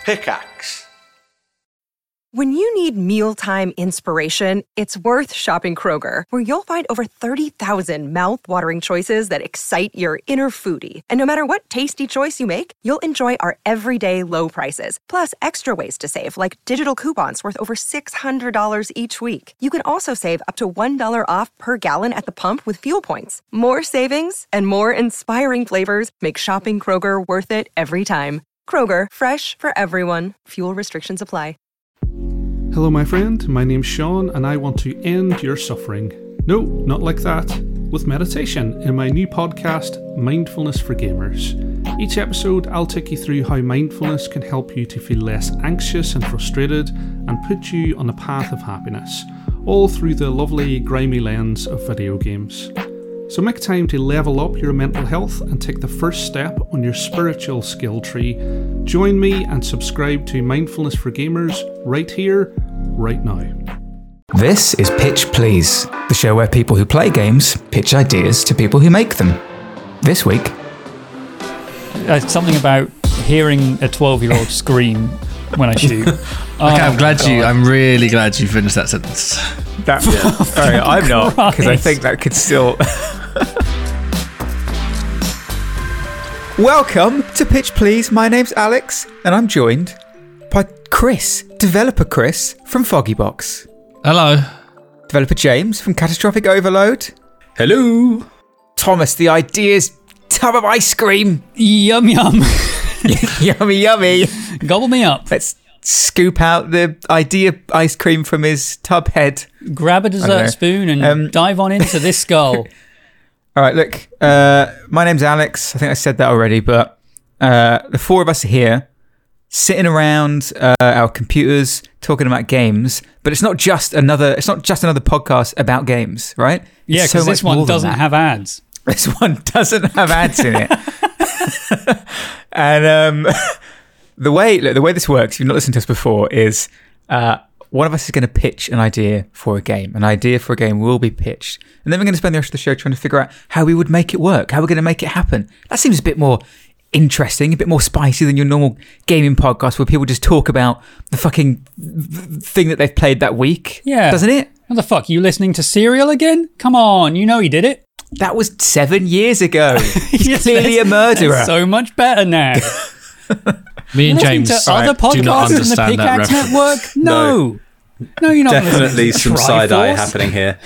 Pickaxe. When you need mealtime inspiration, it's worth shopping Kroger, where you'll find over 30,000 mouth-watering choices that excite your inner foodie. And no matter what tasty choice you make, you'll enjoy our everyday low prices, plus extra ways to save, like digital coupons worth over $600 each week. You can also save up to $1 off per gallon at the pump with fuel points. More savings and more inspiring flavors make shopping Kroger worth it every time. Kroger, fresh for everyone. Fuel restrictions apply. Hello, my friend. My name's Sean, and I want to end your suffering. No, not like that. With meditation in my new podcast, Mindfulness for Gamers. Each episode, I'll take you through how mindfulness can help you to feel less anxious and frustrated and put you on a path of happiness, all through the lovely, grimy lens of video games. So make time to level up your mental health and take the first step on your spiritual skill tree. Join me and subscribe to Mindfulness for Gamers right here, right now. This is Pitch Please, the show where people who play games pitch ideas to people who make them. This week... something about hearing a 12-year-old scream when I shoot. Okay, I'm really glad you finished that sentence. Sorry, I'm not, because I think that could still... Welcome to Pitch Please. My name's Alex, and I'm joined by Chris, developer Chris from Foggybox. Hello. Developer James from Catastrophic Overload. Hello. Thomas, the ideas tub of ice cream. Yum yum. Yummy, yummy. Gobble me up. Let's scoop out the idea ice cream from his tub head. Grab a dessert spoon and dive on into this skull. All right, look, my name's Alex. I think I said that already, but the four of us are here, sitting around our computers, talking about games. But it's not just another podcast about games, right? Yeah, because this one doesn't have ads. This one doesn't have ads in it. And the way this works, if you've not listened to us before, is one of us is going to pitch an idea for a game. An idea for a game will be pitched. And then we're going to spend the rest of the show trying to figure out how we would make it work, how we're going to make it happen. That seems a bit more interesting, a bit more spicy than your normal gaming podcast where people just talk about the fucking thing that they've played that week. Yeah. Doesn't it? What the fuck? You listening to Serial again? Come on, you know he did it. That was 7 years ago. He's clearly a murderer. So much better now. Me and James to other do not podcasts in the understand that Pickaxe reference. Network? No. No, you're not. Definitely some side-eye Triforce. happening here.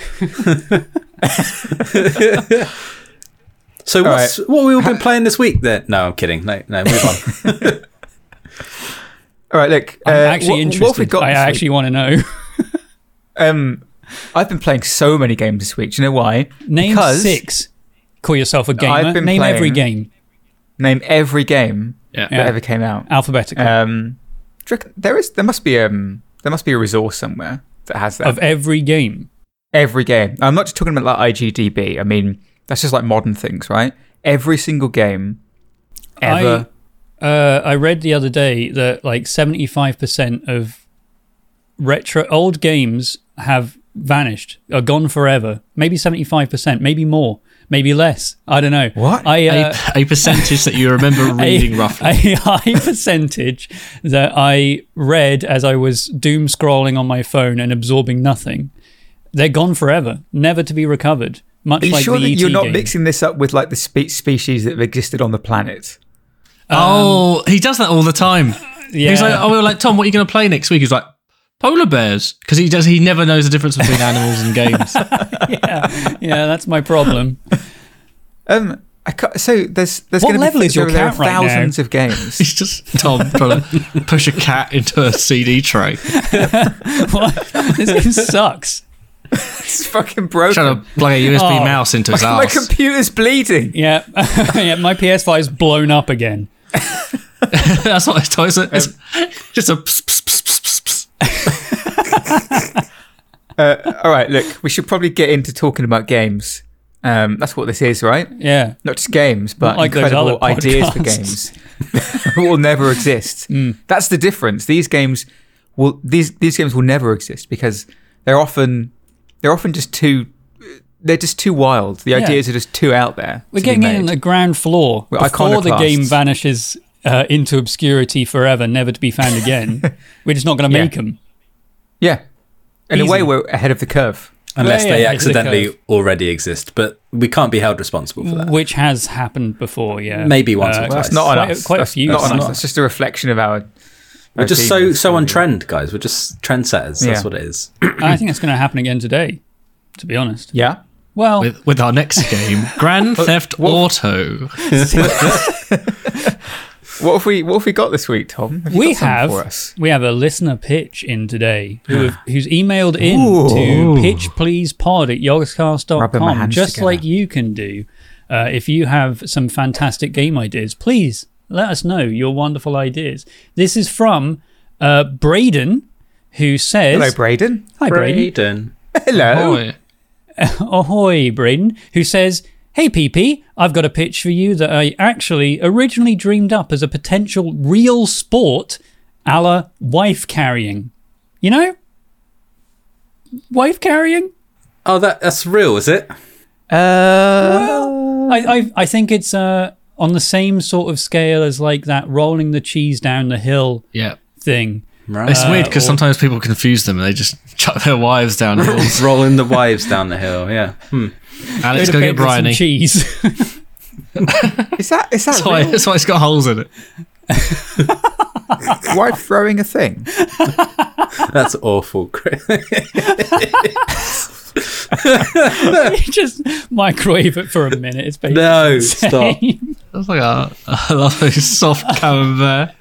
So what have we all been playing this week then? No, I'm kidding. No, move on. All right, look. I'm actually interested. What have we got I actually want to know. I've been playing so many games this week. Do you know why? Name because 6. Call yourself a gamer. I've been Name playing- every game. Name every game Yeah. that ever came out. Alphabetically. Do you reckon there must be a resource somewhere that has that of every game. Every game. I'm not just talking about like IGDB. I mean, that's just like modern things, right? Every single game ever. I read the other day that like 75% of old games have vanished, are gone forever. Maybe 75%, maybe more, maybe less. I don't know. What? A percentage that you remember reading roughly. A high percentage that I read as I was doom scrolling on my phone and absorbing nothing. They're gone forever, never to be recovered. Much Are you like sure the that ET you're not game. mixing this up with like the species that have existed on the planet? He does that all the time. Yeah. He's like, we were like, Tom, what are you going to play next week? He's like, polar bears, because he never knows the difference between animals and games. yeah, that's my problem. So there's What going to level be is your there are cat right now? thousands of games. He's just Tom trying to push a cat into a CD tray, What? This game sucks. It's fucking broken. trying to plug a USB mouse into his My ass. computer's bleeding. Yeah, yeah. My PS5's blown up again. That's what it's it's just a pss, pss, pss, pss, pss. All right, look, we should probably get into talking about games. That's what this is, right? Yeah. Not just games, but Not like those incredible other ideas for podcasts. games will never exist. That's the difference. These games will never exist because they're often just too wild. The ideas are just too out there. We're to getting be in made. the ground floor We're before the iconoclasts. game vanishes into obscurity forever, never to be found again. We're just not going to make them. Yeah. In a Easy. way, we're ahead of the curve. Unless Yeah, they yeah, it's the accidentally curve. already exist, but we can't be held responsible for that. Which has happened before, yeah. Maybe once or Well, twice. that's not on Quite- us. quite a That's few not on times. us. That's just a reflection of our. We're just team. so on trend, guys. We're just trendsetters. That's Yeah. what it is. I think it's going to happen again today, to be honest. Yeah. Well, With our next game, Grand Theft Auto. What have we got this week, Tom? Have you we got something have for us? a listener pitch in today who's emailed in Ooh. to pitchpleasepod at Rubbing my yogscast.com, hands just together. like you can do. If you have some fantastic game ideas, please let us know your wonderful ideas. This is from Braden, who says... Hello, Braden. Hi, Braden. Braden. Hello. Boy. Ahoy, Braden, who says, "Hey, PP, I've got a pitch for you that I actually originally dreamed up as a potential real sport a la wife carrying. You know? Wife carrying? Oh, that's real, is it? I think it's on the same sort of scale as like that rolling the cheese down the hill Yeah. thing. Right. It's weird because sometimes people confuse them and they just chuck their wives down hills. Rolling the wives down the hill. Yeah. Alex, to go bed get with some Bryony. cheese. Is that That's why, real? that's why it's got holes in it. Wife throwing a thing? That's awful. Just microwave it for a minute. It's basically No, the stop. same. That's like a lovely soft camembert.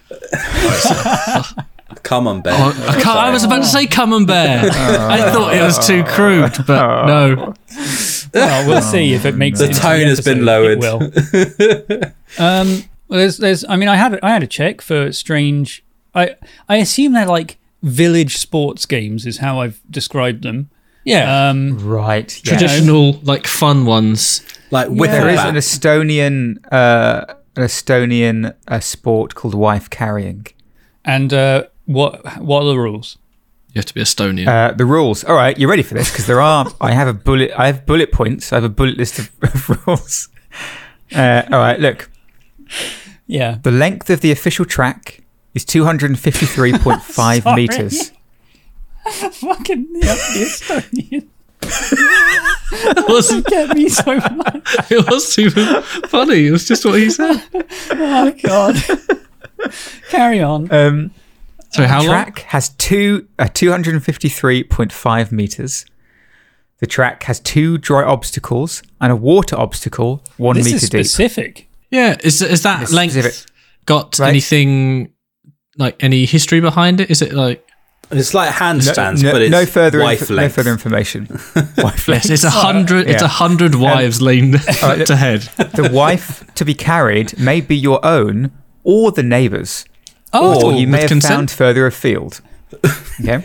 Come on, Ben. I was about to say camembert. I thought it was too crude, but no. Well, we'll see if it makes The it. into tone has been episode. lowered. It will. Well, there's. I mean, I had a check for strange. I assume they're like village sports games, is how I've described them. Yeah. Right. Yeah. Traditional, like fun ones. Like There whiffle is an bat. Estonian sport called wife carrying. And what are the rules? You have to be Estonian. The rules. All right, you ready for this? Because there are. I have bullet points. I have a bullet list of rules. All right, look. Yeah. The length of the official track is 253.5 Sorry. meters. Fucking the Estonian. It wasn't. Get me so much. It wasn't even funny. It was just what he said. Oh God. Carry on. So how The long? track has 253.5 meters. The track has 2 dry obstacles and a water obstacle 1 This meter is deep. specific. Yeah, is that It's length specific. got Right. anything like any history behind it? Is it like It's like handstands, no, but it's no further wife no length. further information. Wife length. yes, it's 100. It's Yeah. 100 wives leaned right, to head. The wife to be carried may be your own or the neighbour's, Oh, or you may with have consent? found further afield. Okay.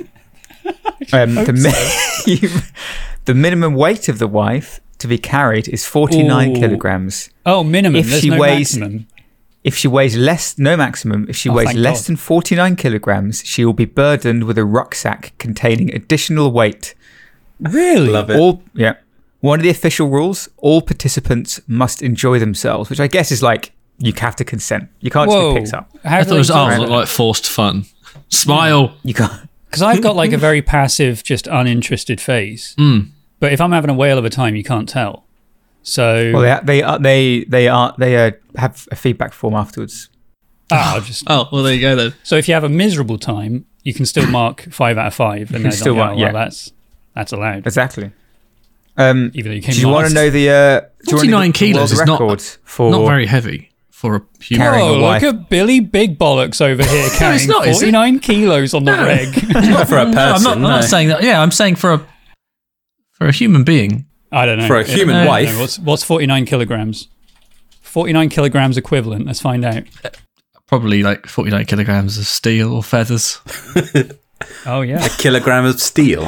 The minimum weight of the wife to be carried is 49 Ooh. kilograms. oh, minimum. If There's she no weighs- maximum. If she weighs less, no maximum. If she weighs thank less God. than 49 kilograms, she will be burdened with a rucksack containing additional weight. Really? Love it. One of the official rules: all participants must enjoy themselves, which I guess is like you have to consent. You can't just Whoa. be picked up. How I thought it was Because like forced fun. Smile. You can't. I've got like a very passive, just uninterested face. But if I'm having a whale of a time, you can't tell. So Well, they have a feedback form afterwards. I'll just. Oh, well, there you go then. So if you have a miserable time, you can still mark 5 out of 5, and can they're still like, mark- oh, well, yeah. that's allowed. Exactly. Even though you came Do you want to last. know the 49 kilos is not- record for Not very heavy for a human. Carrying Oh, a look wife. at Billy Big Bollocks over here carrying not, is it? 49 kilos on the reg. Not for a person. I'm not saying that. Yeah, I'm saying for a human being. I don't know. For a human I don't wife. know. What's 49 kilograms? 49 kilograms equivalent. Let's find out. Probably like 49 kilograms of steel or feathers. Oh, yeah. A kilogram of steel.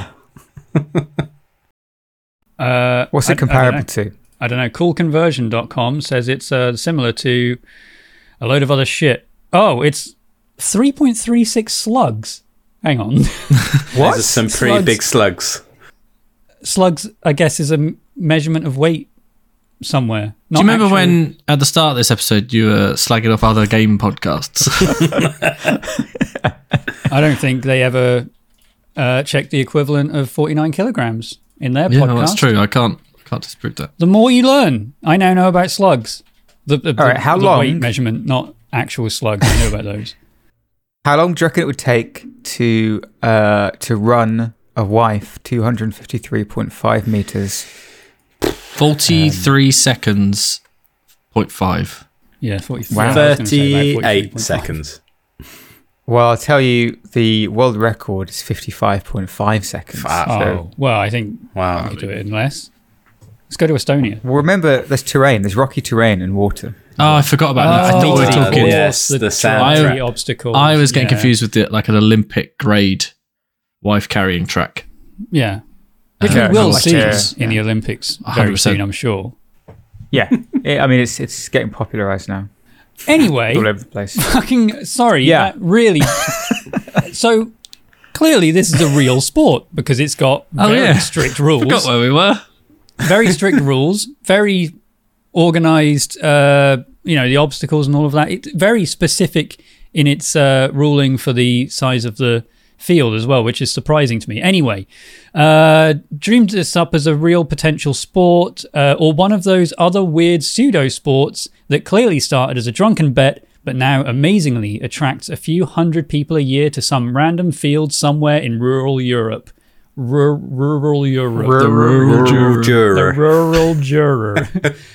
What's it comparable to? I don't know. Coolconversion.com says it's similar to a load of other shit. Oh, it's 3.36 slugs. Hang on. What? Those are some pretty Slugs. big slugs. Slugs, I guess, is a measurement of weight somewhere. Do you remember when, at the start of this episode, you were slagging off other game podcasts? I don't think they ever checked the equivalent of 49 kilograms in their Yeah, podcast. well, that's true. I can't disprove that. The more you learn. I now know about slugs. The right, how the long- weight measurement, not actual slugs. I know about those. How long do you reckon it would take to run a wife 253.5 meters? 43 seconds, 0.5. Yeah, 43. Wow. I was gonna say about 38 43.5. seconds. Well, I'll tell you, the world record is 55.5 seconds. Wow. Oh, well, I think Wow. we could do it in less. Let's go to Estonia. Well, remember, there's terrain. There's rocky terrain and water. Oh, I forgot about that. I thought we were talking. Yes, the sand terrain track. obstacles. I was getting yeah. confused with like an Olympic grade wife carrying track. Yeah. Which Yeah, we will like see a- in the Olympics very 100%. soon, I'm sure. Yeah. I mean, it's getting popularized now. Anyway, All over the place. fucking sorry. Yeah. Really. So clearly, this is a real sport because it's got very strict rules. Forgot where we were. Very strict rules. Very organized. The obstacles and all of that. It's very specific in its ruling for the size of the field as well, which is surprising to me. Anyway, dreamed this up as a real potential sport or one of those other weird pseudo sports that clearly started as a drunken bet but now amazingly attracts a few hundred people a year to some random field somewhere in rural Europe. Rural Europe. The rural Rural juror. The rural juror.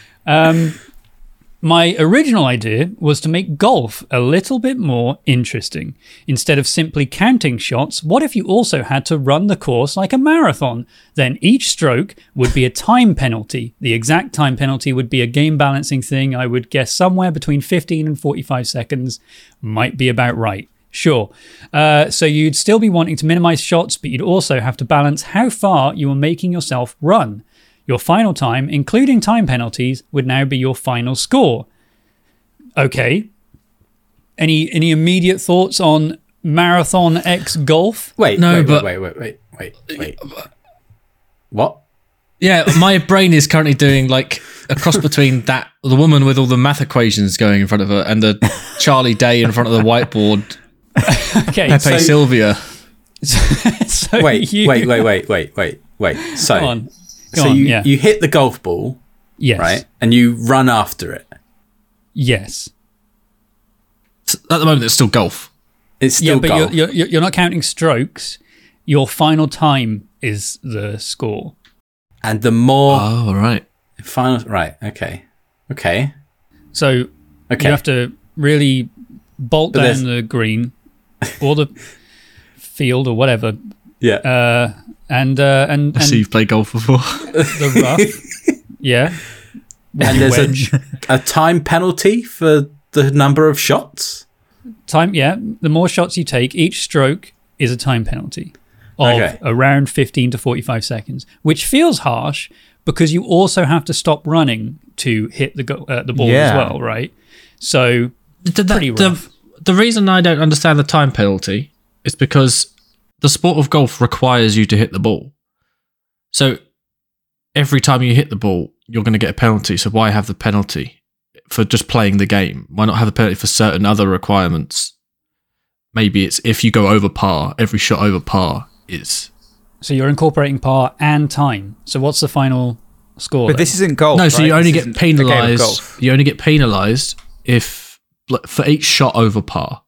My original idea was to make golf a little bit more interesting. Instead of simply counting shots, what if you also had to run the course like a marathon? Then each stroke would be a time penalty. The exact time penalty would be a game balancing thing. I would guess somewhere between 15 and 45 seconds. Might be about right. Sure. So you'd still be wanting to minimize shots, but you'd also have to balance how far you were making yourself run. Your final time, including time penalties, would now be your final score. Okay. Any immediate thoughts on Marathon X Golf? Wait, No, wait, but- wait. What? Yeah, my brain is currently doing like a cross between the woman with all the math equations going in front of her and the Charlie Day in front of the whiteboard, Okay. Pepe Sylvia. So Wait. you- So, Go on. so Go on, you, yeah. you hit the golf ball, Yes. right? And you run after it. Yes. At the moment, it's still golf. It's still Yeah, but golf. you're not counting strokes. Your final time is the score. And the more Oh, all right. final, right? Okay. So you have to really bolt But down there's- the green or the field or whatever, Yeah. and I see you've played golf before. the rough. Yeah. And there's wedge. a time penalty for the number of shots. Time, yeah. The more shots you take, each stroke is a time penalty of Okay. around 15 to 45 seconds, which feels harsh because you also have to stop running to hit the ball as Yeah. well, right? So pretty rough. The reason I don't understand the time penalty is because the sport of golf requires you to hit the ball. So every time you hit the ball, you're going to get a penalty. So why have the penalty for just playing the game? Why not have the penalty for certain other requirements? Maybe it's if you go over par, every shot over par is... So you're incorporating par and time. So what's the final score? But then? this isn't golf. No, so right? you only This get isn't a game of penalised. golf. You only get penalised if like, for each shot over par.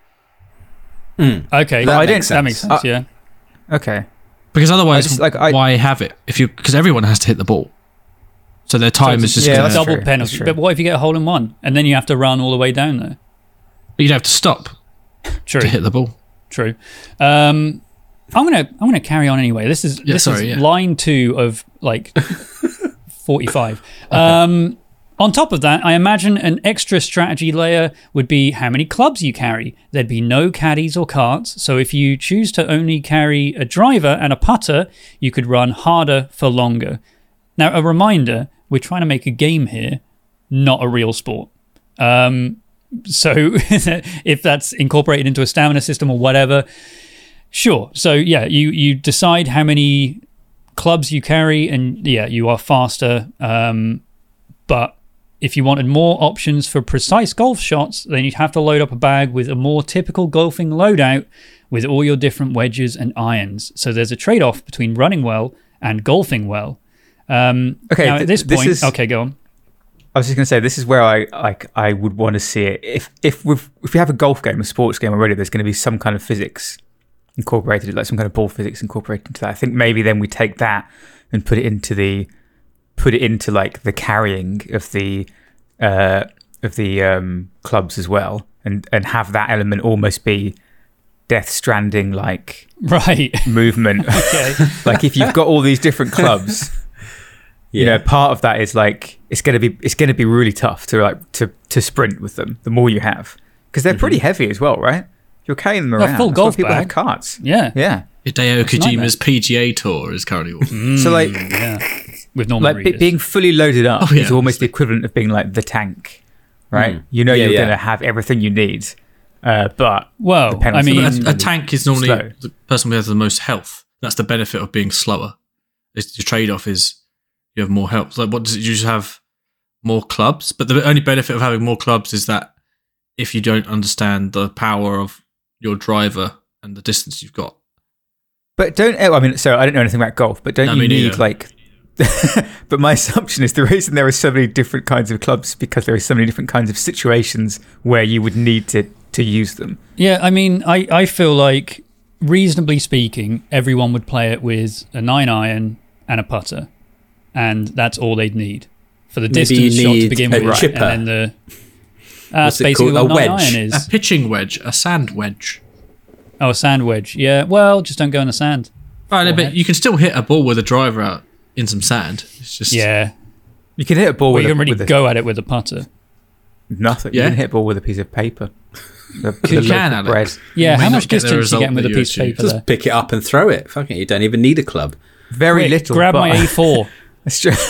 Okay, That makes that sense. makes sense. Yeah. Okay. Because otherwise, I just, like, I- why have it? Because everyone has to hit the ball, so their time So is just yeah, going that's to. Double true, penalty. that's true. But what if you get a hole in one and then you have to run all the way down there? You'd have to stop True. to hit the ball. True. I'm gonna carry on anyway. This is line 2 of like 45. On top of that, I imagine an extra strategy layer would be how many clubs you carry. There'd be no caddies or carts, so if you choose to only carry a driver and a putter, you could run harder for longer. Now, a reminder, we're trying to make a game here, not a real sport. So if that's incorporated into a stamina system or whatever, sure. So yeah, you decide how many clubs you carry, and yeah, you are faster. But if you wanted more options for precise golf shots, then you'd have to load up a bag with a more typical golfing loadout with all your different wedges and irons. So there's a trade-off between running well and golfing well. Okay, now at this this point, is- okay, go on. I was just going to say, this is where I would want to see it. If we have a golf game, a sports game already, there's going to be some kind of physics incorporated, like some kind of ball physics incorporated into that. I think maybe then we take that and put it into like the carrying of the clubs as well, and have that element almost be Death Stranding like Right. movement. Okay. Like if you've got all these different clubs. You know, part of that is like it's going to be really tough to sprint with them. The more you have, because they're pretty heavy as well, right? You're carrying them around. full That's why golf people bag. have carts. Yeah. Yeah. Hideo It's a nightmare. Kojima's PGA Tour is currently walking. So like Yeah. With normal readers. being fully loaded up Oh, yeah, is almost obviously. the equivalent of being like the tank, right? Mm. You know Yeah, you're yeah. going to have everything you need, but Well, the penalty I mean, is A tank is normally slow. the person who has the most health. That's the benefit of being slower. It's the trade-off is you have more health. Like, what does it? You just have more clubs, but the only benefit of having more clubs is that if you don't understand the power of your driver and the distance you've got, But I don't know anything about golf, but don't No, you me need neither. like but my assumption is the reason there are so many different kinds of clubs is because there are so many different kinds of situations where you would need to use them. yeah, I mean, I feel like, reasonably speaking, everyone would play it with a 9-iron and a putter. And that's all they'd need for the Maybe distance you shot to need begin a with. chipper. And then that's What's it basically called? what A a 9-iron wedge. a is. pitching wedge, a sand wedge. Oh, a sand wedge. Yeah, well, just don't go in the sand. Right, Or but head. you can still hit a ball with a driver out in some sand. It's just Yeah. You can hit a ball Well, with you can really with go at it with a putter. nothing. Yeah. You can hit a ball with a piece of paper. The You can, loaf of Alex. bread. Yeah, You may how not much get the distance you result getting with a that you piece of achieve. paper there? Just pick it up and throw it. Fucking, you don't even need a club. Very Quick, little. grab but- my A4. That's true.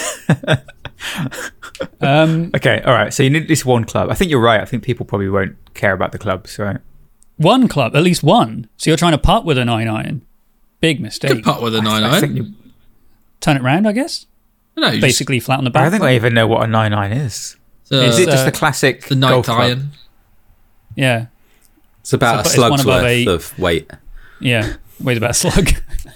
Okay, all right. So you need at least one club. I think you're right. I think people probably won't care about the clubs, right? One club, at least one. So you're trying to putt with a 9-iron. Big mistake. good putt with a 9 I think iron. you, Turn it round, I guess. No, you Basically flat on the back. I don't think I even know what a 9-iron is. just, Is it just uh, the classic the golf ninth club? iron. Yeah. It's about So a it's one slug's above worth a- of weight. Yeah. Weighs about a slug.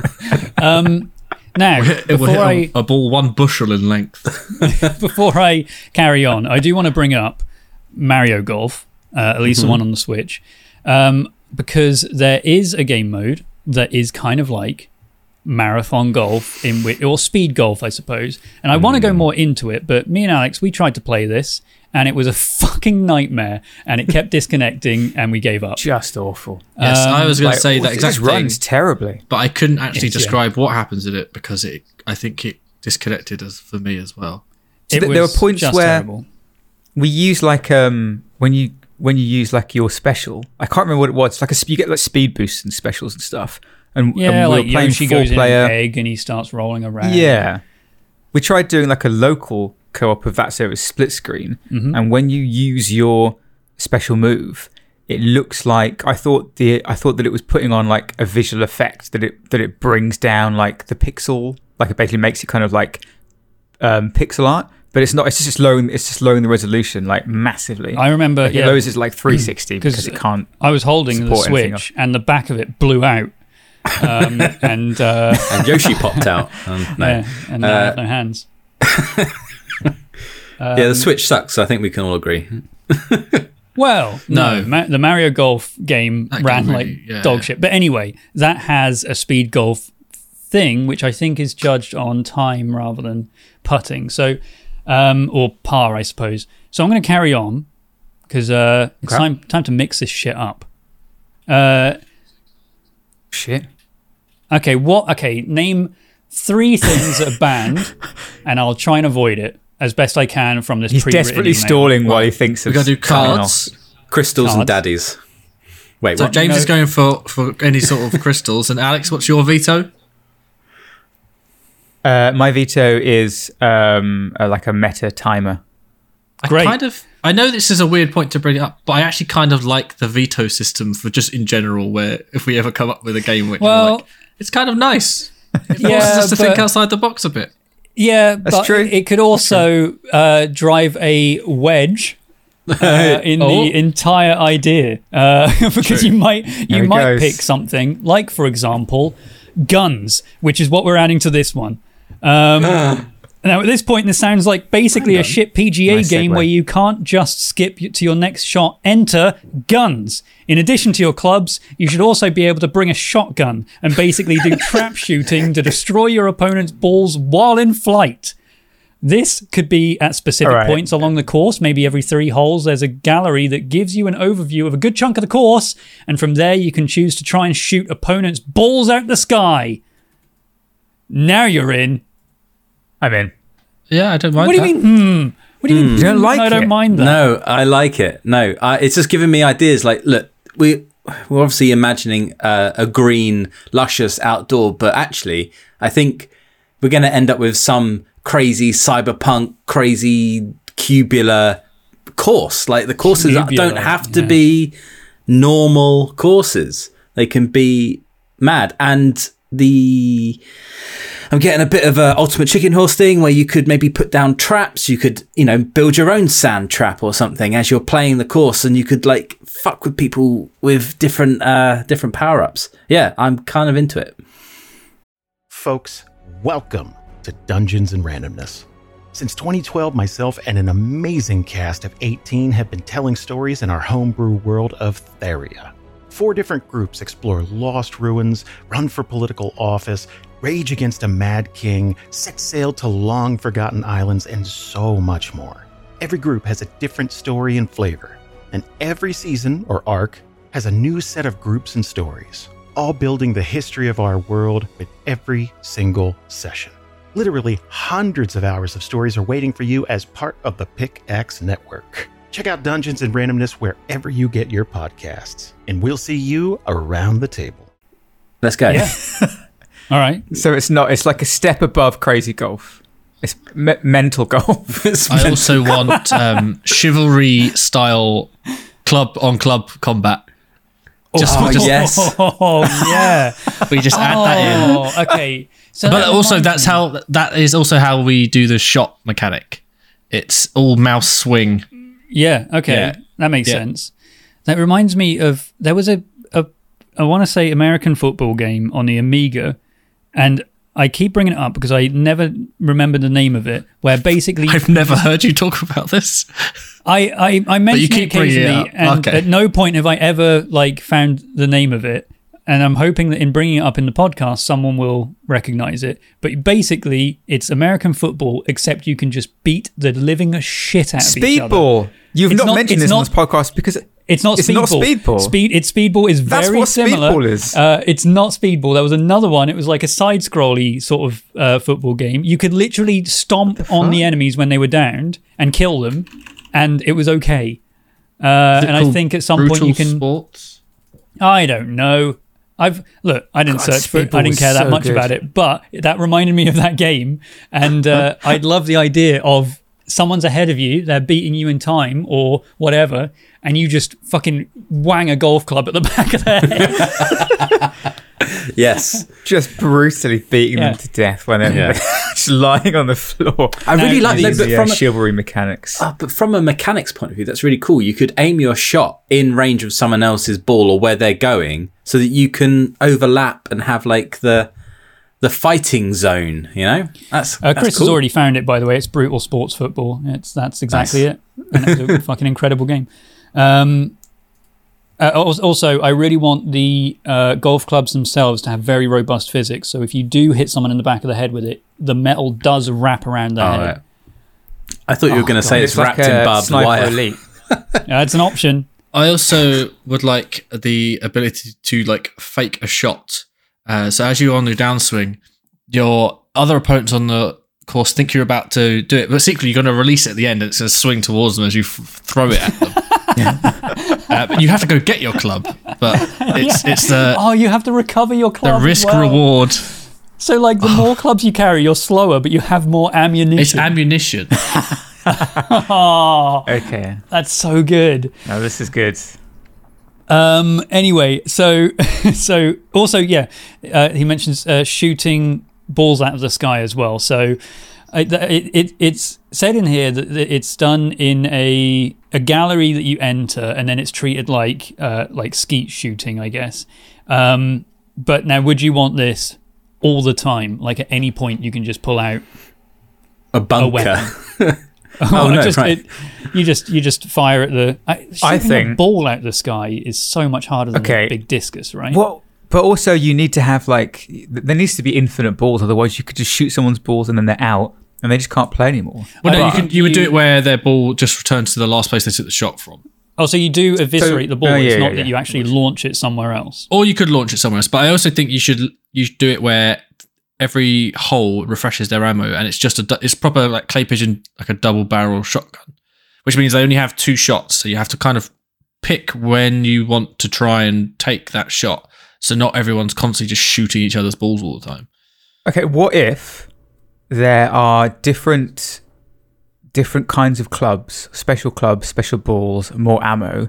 Now, It will before hit a ball 1 bushel in length. before I carry on, I do want to bring up Mario Golf, at least the one on the Switch, because there is a game mode that is kind of like marathon golf or speed golf, I suppose. And I want to go more into it, but me and Alex, we tried to play this, and it was a fucking nightmare, and it kept disconnecting, and we gave up. Just awful. Yes, I was going to Like, say it that exact just thing, runs terribly. but I couldn't actually It's- yeah. describe what happens in it because I think it disconnected for me as well. So It there were was points just where terrible. we use like when you use like your special. I can't remember what it was. It's like you get like speed boosts and specials and stuff. And Yeah, and we like were playing Yoshi goes in four-player. an egg and he starts rolling around. Yeah. We tried doing like a local co-op of that, so it was split screen. Mm-hmm. And when you use your special move, it looks like I thought that it was putting on like a visual effect that it brings down like the pixel, like it basically makes it kind of like pixel art. But it's not. It's just lowering the resolution like massively. I remember, Like, it yeah, lowers it like 360 because 'Cause it can't. I was holding the support anything Switch and the back of it blew out. And And Yoshi popped out. No. yeah, and I have no hands. Yeah, the Switch sucks. I think we can all agree. Well, no, No. the Mario Golf game That ran game like really- yeah. dog shit. But anyway, that has a speed golf thing, which I think is judged on time rather than putting. So, or par, I suppose. So I'm going to carry on because it's Okay. time to mix this shit up. Shit. Okay, name 3 things that are banned, and I'll try and avoid it as best I can from this He's pre-written desperately email. stalling while he thinks We of got to do something cards. else. Crystals and Cards. daddies. Wait, So what? James know- is going for any sort of crystals. And Alex, what's your veto? My veto is like a meta timer. Great. I know this is a weird point to bring up, but I actually kind of like the veto system for just in general, where if we ever come up with a game which we're Well, like, it's kind of nice. It forces yeah, us to think but- outside the box a bit. Yeah, That's but true. it could also drive a wedge in the entire idea, because you might goes. pick something like, for example, guns, which is what we're adding to this one. Now, at this point, this sounds like basically a shit PGA Nice game segue. where you can't just skip to your next shot. Enter guns. In addition to your clubs, you should also be able to bring a shotgun and basically do trap shooting to destroy your opponent's balls while in flight. This could be at specific Alright. points along the course. Maybe every 3 holes, there's a gallery that gives you an overview of a good chunk of the course, and from there you can choose to try and shoot opponents' balls out the sky. Now you're in. I'm in. Yeah, I don't mind. What do you mean? What do you mean? You don't like I don't it? mind that. No, I like it. No, it's just giving me ideas. Like, look, we're obviously imagining a green, luscious outdoor, but actually, I think we're going to end up with some crazy cyberpunk, crazy cubular course. Like, the courses don't Cubular, have to yeah. be normal courses. They can be mad. And I'm getting a bit of a Ultimate Chicken Horse thing where you could maybe put down traps. You could, build your own sand trap or something as you're playing the course, and you could like fuck with people with different power-ups. Yeah, I'm kind of into it. Folks, welcome to Dungeons and Randomness. Since 2012, myself and an amazing cast of 18 have been telling stories in our homebrew world of Theria. 4 different groups explore lost ruins, run for political office, rage against a mad king, set sail to long-forgotten islands, and so much more. Every group has a different story and flavor, and every season, or arc, has a new set of groups and stories, all building the history of our world with every single session. Literally hundreds of hours of stories are waiting for you as part of the Pickaxe Network. Check out Dungeons and Randomness wherever you get your podcasts, and we'll see you around the table. Let's go. Yeah. All right. So it's like a step above crazy golf. It's mental golf. I also want chivalry style club on club combat. Just yes. Oh, yeah. we just add that in. Oh, okay. So But that also reminds me- that is also how we do the shot mechanic. It's all mouse swing. Yeah, okay. Yeah. That makes Yeah. sense. That reminds me of, there was I want to say American football game on the Amiga, and I keep bringing it up because I never remember the name of it, where basically I've never heard you talk about this. I mention it keep bringing it occasionally, up. and Okay. at no point have I ever found the name of it. And I'm hoping that in bringing it up in the podcast, someone will recognize it. But basically, it's American football, except you can just beat the living shit out of each other. Speedball. You've It's not not- mentioned it's this on not- this podcast because It's not It's Speedball. not Speedball. Speedball is That's very what similar. Speedball is. It's not Speedball. There was another one. It was like a side-scrolly sort of football game. You could literally stomp on the enemies when they were downed and kill them, and it was okay. And I think at some point you can. Sports? I don't know. I didn't God, search for it. Speedball I didn't care was that so much good. about it, but that reminded me of that game, and I'd love the idea of someone's ahead of you, they're beating you in time or whatever, and you just fucking wang a golf club at the back of their head. Yes. just brutally beating Yeah. them to death when they're Yeah. just lying on the floor. I really like These that. But chivalry mechanics. but from a mechanics point of view, that's really cool. You could aim your shot in range of someone else's ball or where they're going, so that you can overlap and have like the fighting zone. You know, that's Chris cool. has already found it, by the way. It's Brutal Sports Football. That's exactly it, and it's a fucking incredible game. Also, I really want the golf clubs themselves to have very robust physics. So if you do hit someone in the back of the head with it, the metal does wrap around their Oh, head. right. I thought you were going to say it's like wrapped in a barbed Sniper wire. Elite. It's an option. I also would like the ability to like fake a shot. So as you're on your downswing, your other opponents on the course think you're about to do it, but secretly you're going to release it at the end and it's going to swing towards them as you throw it at them. But you have to go get your club. But it's the You have to recover your the club. as risk well. reward. So, the more clubs you carry, you're slower, but you have more ammunition. It's ammunition. Oh, Okay. that's so good. No, this is good. Anyway, so also, he mentions shooting balls out of the sky as well. So It's said in here that it's done in a gallery that you enter, and then it's treated like skeet shooting, I guess. But now, would you want this all the time? Like at any point, you can just pull out a bunker. Right. You just fire at the. I think a ball out the sky is so much harder than a big discus, right? Well, but also you need to have there needs to be infinite balls, otherwise you could just shoot someone's balls and then they're out and they just can't play anymore. Well, no, you would do it where their ball just returns to the last place they took the shot from. Oh, so you do eviscerate the ball. It's not that you actually launch it somewhere else. Or you could launch it somewhere else. But I also think you should do it where every hole refreshes their ammo, and it's just it's proper like clay pigeon, like a double barrel shotgun, which means they only have 2 shots. So you have to kind of pick when you want to try and take that shot. So not everyone's constantly just shooting each other's balls all the time. Okay, what if there are different kinds of clubs, special balls, more ammo,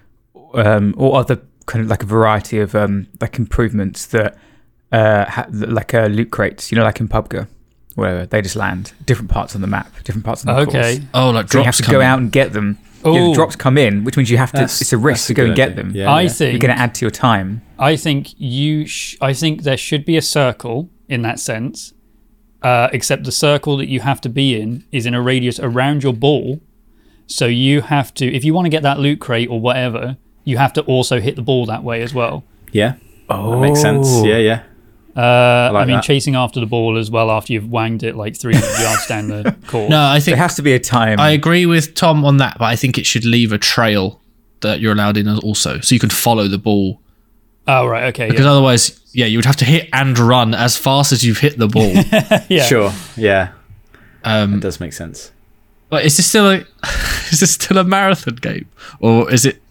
or other kind of like a variety of like improvements that like loot crates, like in PUBG, where they just land different parts on the map, different parts on the course. Oh, like so drops. You have to go out and get them. Yeah, the drops come in, which means you have to. It's a risk to go and get them. Yeah, I think you're going to add to your time. I think I think there should be a circle in that sense, except the circle that you have to be in is in a radius around your ball. So you have to, if you want to get that loot crate or whatever, you have to also hit the ball that way as well. Yeah. That makes sense. Yeah. I mean, chasing after the ball as well after you've wanged it like 300 yards down the court. No, I think there has to be a time. I agree with Tom on that, but I think it should leave a trail that you're allowed in also, so you can follow the ball. Oh, right, okay. Because otherwise, you would have to hit and run as fast as you've hit the ball. Yeah. Sure, yeah. That does make sense. But is this still a marathon game? Or is it...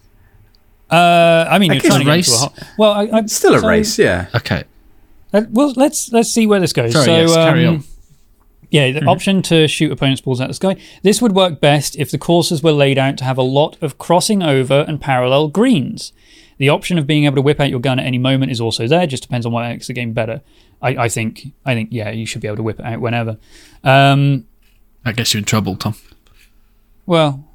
I mean, you're trying to race? get into a... It's still a race, yeah. Okay. Well, let's see where this goes. Carry on. Yeah, the option to shoot opponents' balls out of the sky. This would work best if the courses were laid out to have a lot of crossing over and parallel greens. The option of being able to whip out your gun at any moment is also there. Just depends on what makes the game better. I think, you should be able to whip it out whenever. That gets you in trouble, Tom. Well,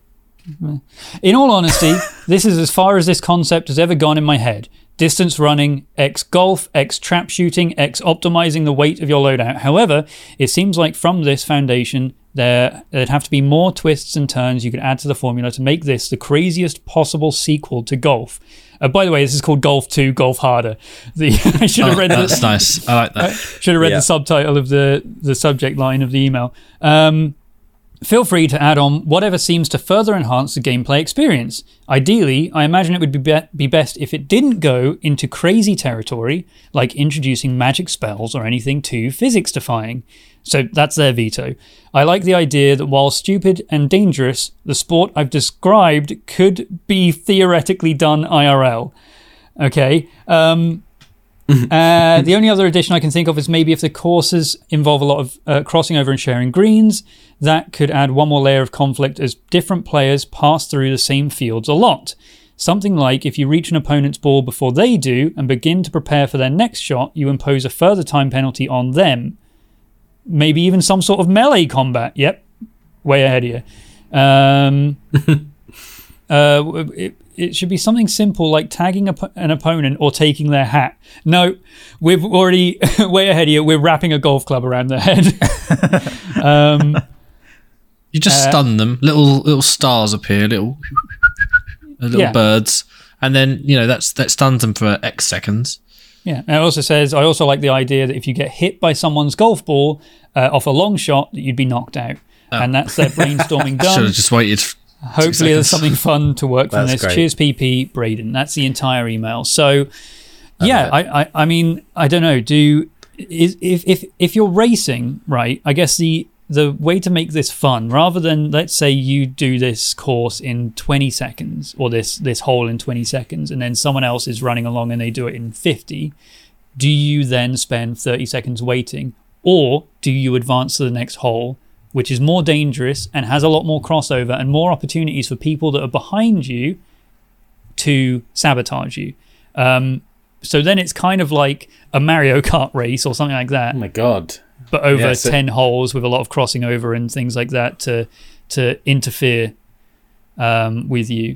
in all honesty, this is as far as this concept has ever gone in my head. Distance running, X golf, X trap shooting, X optimizing the weight of your loadout. However, it seems like from this foundation, there'd have to be more twists and turns you could add to the formula to make this the craziest possible sequel to golf. By the way, this is called Golf 2, Golf Harder. I should have read that's nice. I like that. Should have read the subtitle of the subject line of the email. Feel free to add on whatever seems to further enhance the gameplay experience. Ideally, I imagine it would be best if it didn't go into crazy territory, like introducing magic spells or anything too physics-defying. So that's their veto. I like the idea that while stupid and dangerous, the sport I've described could be theoretically done IRL. Okay. The only other addition I can think of is maybe if the courses involve a lot of crossing over and sharing greens, that could add one more layer of conflict as different players pass through the same fields a lot. Something like if you reach an opponent's ball before they do and begin to prepare for their next shot, you impose a further time penalty on them. Maybe even some sort of melee combat. Yep, way ahead of you. It should be something simple like tagging an opponent or taking their hat. No, we've already way ahead of you. We're wrapping a golf club around their head. You just stun them. Little stars appear, little birds, and then that stuns them for X seconds. Yeah, and it also says I also like the idea that if you get hit by someone's golf ball off a long shot, that you'd be knocked out, and that's their brainstorming done. Should have just waited. Hopefully there's something fun to work from this. Great. Cheers, PP, Braden. That's the entire email. So, I mean, I don't know. If you're racing, right? I guess the way to make this fun, rather than let's say you do this course in 20 seconds or this hole in 20 seconds, and then someone else is running along and they do it in 50. Do you then spend 30 seconds waiting, or do you advance to the next hole, which is more dangerous and has a lot more crossover and more opportunities for people that are behind you to sabotage you? So then it's kind of like a Mario Kart race or something like that. Oh my god. but over Yeah, so- 10 holes with a lot of crossing over and things like that to interfere with you.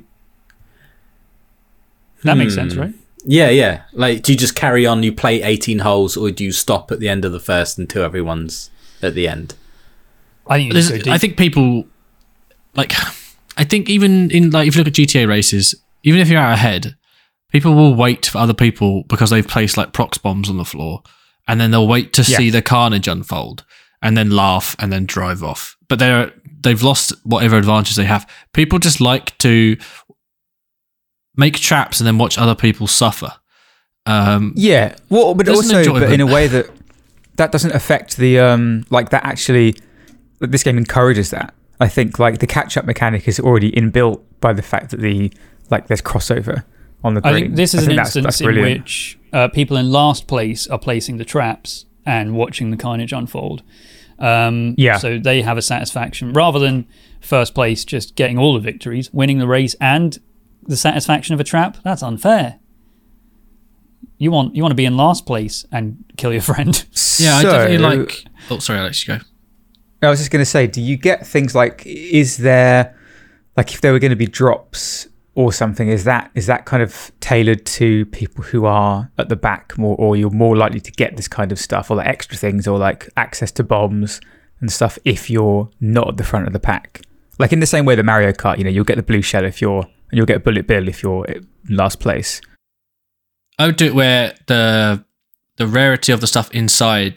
That makes sense, right? Yeah. Like, do you just carry on? You play 18 holes, or do you stop at the end of the first until everyone's at the end? I think you just go deep. I think people like. I think even in like if you look at GTA races, even if you're out ahead, people will wait for other people because they've placed like prox bombs on the floor, and then they'll wait to see the carnage unfold, and then laugh and then drive off. But they've lost whatever advantage they have. People just like to make traps and then watch other people suffer. Yeah, well, but There's an also, but in a enjoyment. way that doesn't affect the like that actually. This game encourages that. I think like the catch-up mechanic is already inbuilt by the fact that there's crossover on the green. I think this is an that's instance in brilliant. which people in last place are placing the traps and watching the carnage unfold. So they have a satisfaction rather than first place just getting all the victories, winning the race, and the satisfaction of a trap. That's unfair. You want to be in last place and kill your friend. Yeah, I So- definitely like. Oh, sorry, Alex, you go. I was just going to say, do you get things like, is there, like if there were going to be drops or something, is that kind of tailored to people who are at the back more, or you're more likely to get this kind of stuff, or like extra things, or like access to bombs and stuff if you're not at the front of the pack? Like in the same way that Mario Kart, you'll get the blue shell and you'll get Bullet Bill if you're in last place. I would do it where the rarity of the stuff inside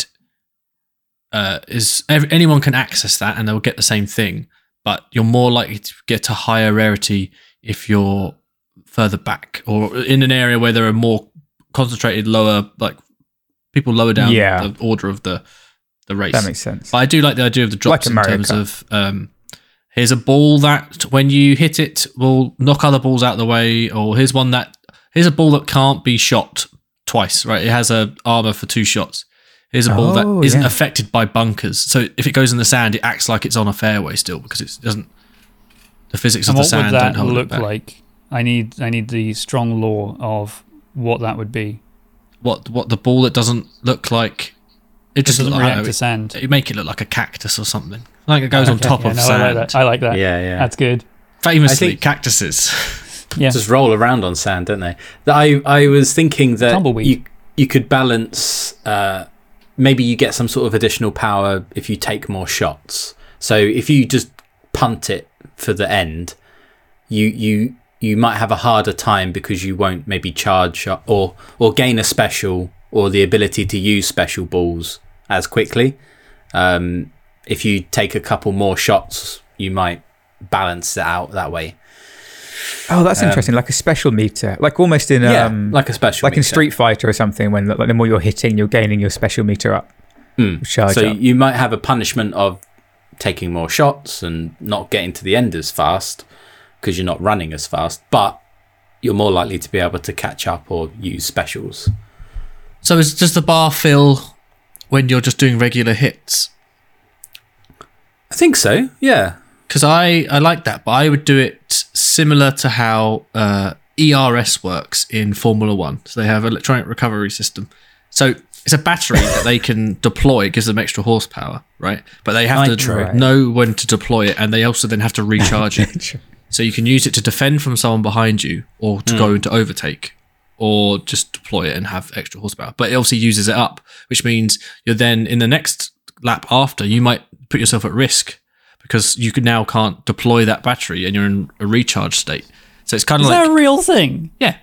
is anyone can access that and they'll get the same thing, but you're more likely to get a higher rarity if you're further back or in an area where there are more concentrated lower, like people lower down the order of the race. That makes sense. But I do like the idea of the drops Like a in Mario terms of here's a ball that when you hit it will knock other balls out of the way, or here's a ball that can't be shot twice, right? It has a armor for 2 shots. Here's a ball that isn't affected by bunkers. So if it goes in the sand, it acts like it's on a fairway still because it doesn't. The physics of the sand don't And what hold would it that back. look like? I need the strong law of what that would be. What the ball that doesn't look like it just doesn't I don't react know, to sand. You make it look like a cactus or something. Like it goes on top of sand. I like that. Yeah. That's good. Famously, I think- cactuses. Yeah. Just roll around on sand, don't they? I was thinking that Tumbleweed. you could balance. Maybe you get some sort of additional power if you take more shots. So if you just punt it for the end, you might have a harder time because you won't maybe charge or gain a special or the ability to use special balls as quickly. If you take a couple more shots, you might balance it out that way. Oh, that's interesting. Like a special meter, like almost in like a special like in meter. Street Fighter or something. When like the more you're hitting, you're gaining your special meter up. Charge So up. you might have a punishment of taking more shots and not getting to the end as fast because you're not running as fast, but you're more likely to be able to catch up or use specials. So does the bar fill when you're just doing regular hits? I think so, yeah. Because I like that, but I would do it similar to how ERS works in Formula One. So they have an electronic recovery system. So it's a battery that they can deploy, gives them extra horsepower, right? But they have Nitro. to know when to deploy it, and they also then have to recharge it. So you can use it to defend from someone behind you, or to go into overtake, or just deploy it and have extra horsepower. But it obviously uses it up, which means you're then in the next lap after, you might put yourself at risk because you can't deploy that battery and you're in a recharge state. So it's kind of Is like that a real thing? yeah.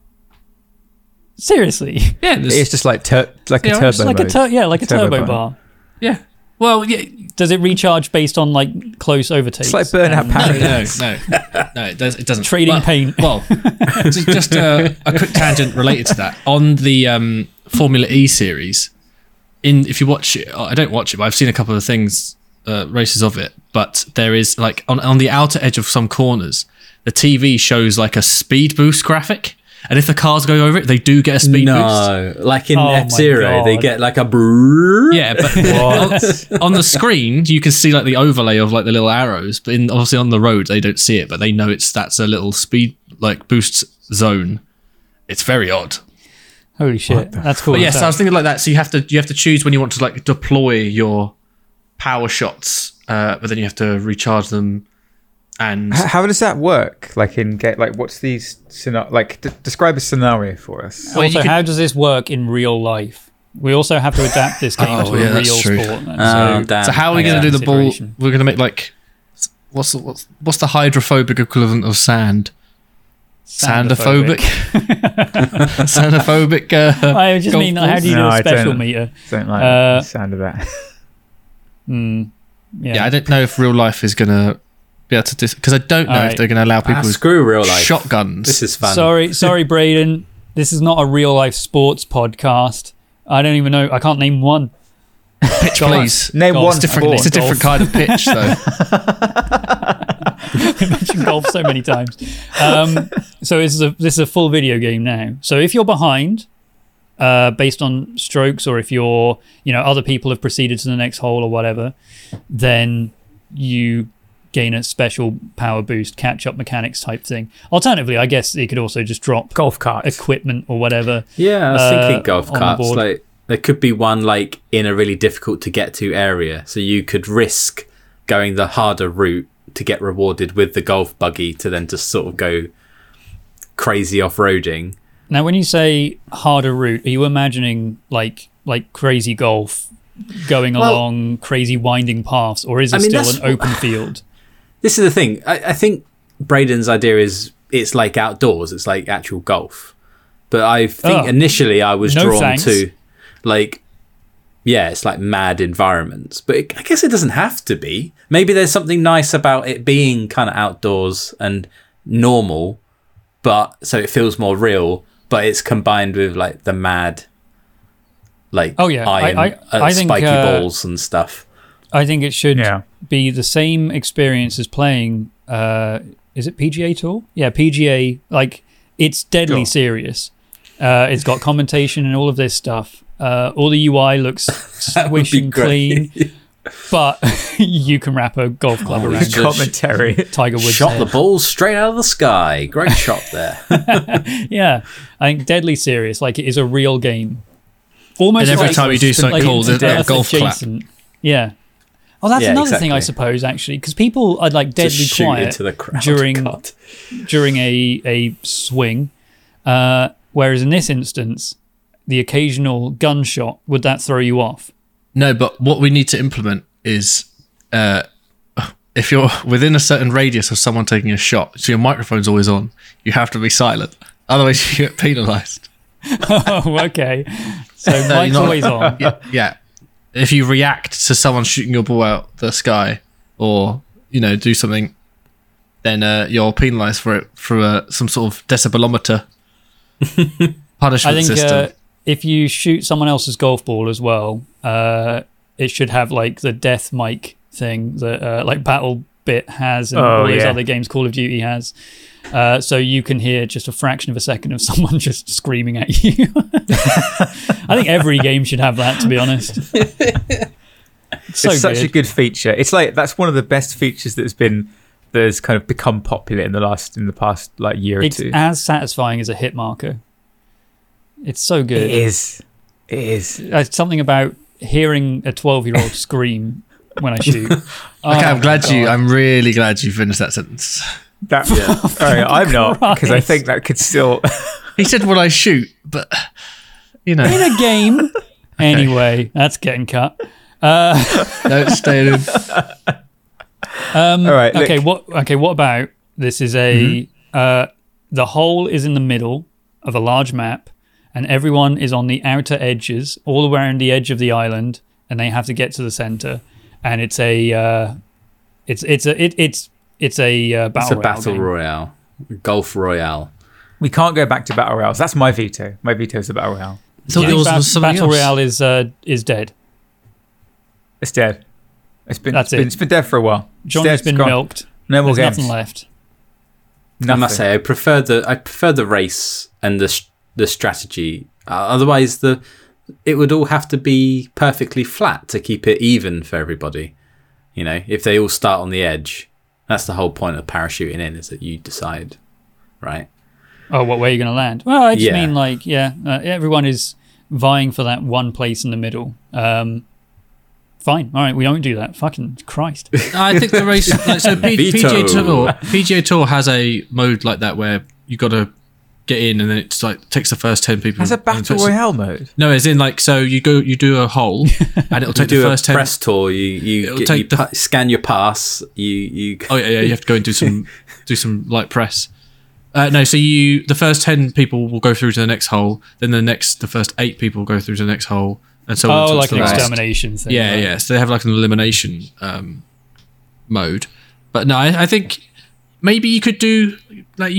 Seriously? Yeah, It's just like a turbo It's like mode. a turbo bar. yeah. Well, yeah. Does it recharge based on like close overtakes? It's like burnout power. No, it doesn't. Trading Well- paint. Well, just a quick tangent related to that. On the Formula E series, if you watch it, I don't watch it, but I've seen a couple of things, races of it. But there is like on the outer edge of some corners, the TV shows like a speed boost graphic. And if the cars go over it, they do get a speed boost. No, like in Oh my F-Zero, they God. get like a brrrr. Yeah, but on the screen you can see like the overlay of like the little arrows, but obviously on the road they don't see it, but they know that's a little speed like boost zone. It's very odd. Holy shit, that's cool. But yes, I was thinking like that. So you have to choose when you want to like deploy your power shots, but then you have to recharge them. And How does that work? Like what's these describe a scenario for us. Well, Also, how does this work in real life? We also have to adapt this game to a real that's true. sport. Damn. So how are we going to do the ball? Consideration. We're going to make like what's the hydrophobic equivalent of sand? Sandophobic. Sandophobic. I just mean, how do you do a special meter? Don't like the sound of that. Yeah, I don't know if real life is going to be able to do, because I don't know if they're going to allow people with screw real life shotguns. This is fun. Sorry, Braden. This is not a real life sports podcast. I don't even know. I can't name one. Pitch, please. Name Golf. one It's different. sport. It's a different kind of pitch, though. I mentioned golf so many times. So this is a full video game now. So if you're behind, based on strokes, or if you're, other people have proceeded to the next hole or whatever, then you gain a special power boost, catch-up mechanics type thing. Alternatively, I guess you could also just drop Golf carts. equipment or whatever. Yeah, I was thinking golf on the carts. board. Like there could be one like in a really difficult to get to area, so you could risk going the harder route to get rewarded with the golf buggy to then just sort of go crazy off-roading. Now, when you say harder route, are you imagining like crazy golf going along crazy winding paths, or is it still an open field? This is the thing. I think Braden's idea is it's like outdoors. It's like actual golf. But I think initially I was drawn to like, it's like mad environments. But I guess it doesn't have to be. Maybe there's something nice about it being kind of outdoors and normal, but so it feels more real, but it's combined with like the mad, like iron, I think, spiky balls and stuff. I think it should be the same experience as playing, is it PGA Tour? Yeah, PGA. Like, it's deadly serious. It's got commentation and all of this stuff. All the UI looks swish and clean, but you can wrap a golf club around it. Commentary. Tiger Woods Shot head. the ball straight out of the sky. Great shot there. Yeah, I think deadly serious. Like, it is a real game. Almost And every like, time you do something cool, there's a Earth golf clap. adjacent. Yeah. Oh, that's another thing, I suppose, actually, because people are like deadly Just shoot quiet into the crowd. during a swing, whereas in this instance, the occasional gunshot, would that throw you off? No, but what we need to implement is if you're within a certain radius of someone taking a shot, so your microphone's always on, you have to be silent. Otherwise, you get penalised. Oh, okay. So mic's always on. Yeah. If you react to someone shooting your ball out the sky, or do something, then you're penalised for it through some sort of decibelometer punishment system. If you shoot someone else's golf ball as well, it should have like the death mic thing that like BattleBit has and all those other games Call of Duty has. So you can hear just a fraction of a second of someone just screaming at you. I think every game should have that, to be honest. It's such a good feature. It's like that's one of the best features that's kind of become popular in the past like year or two. It's as satisfying as a hit marker. It's so good. It is. It's something about hearing a 12-year-old scream when I shoot. I'm really glad you finished that sentence. Sorry, I'm not, because I think that could still. He said when I shoot, but in a game. Anyway, that's getting cut. No, it's staying in. All right. What about this? Is the hole is in the middle of a large map, and everyone is on the outer edges, all around the edge of the island, and they have to get to the center. And it's a battle royale, golf royale. We can't go back to battle royales. That's my veto. My veto is the battle royale. So yours was something battle else. royale is dead. It's dead. It's been dead for a while. Johnny's been milked. No more There's games. nothing left. I must say, I prefer the race and the strategy. Otherwise, it would all have to be perfectly flat to keep it even for everybody. If they all start on the edge, that's the whole point of parachuting in, is that you decide, right? Oh, what way are you going to land? Well, I just Yeah. mean like, everyone is vying for that one place in the middle. Fine, all right, we don't do that. Fucking Christ. I think the race, like, so Veto. PGA Tour has a mode like that where you got to get in, and then it's like takes the first 10 people. Has a battle royale mode? No, as in like, so you do a hole, and it'll take the do first a 10. press tour. You scan your pass. You Oh yeah, you have to go and do some light press. No, so the first 10 people will go through to the next hole, then the first 8 people will go through to the next hole, and so on. Oh, until like it's an the last. extermination thing. Yeah, right? yeah. So they have like an elimination mode. But no, I think maybe you could do like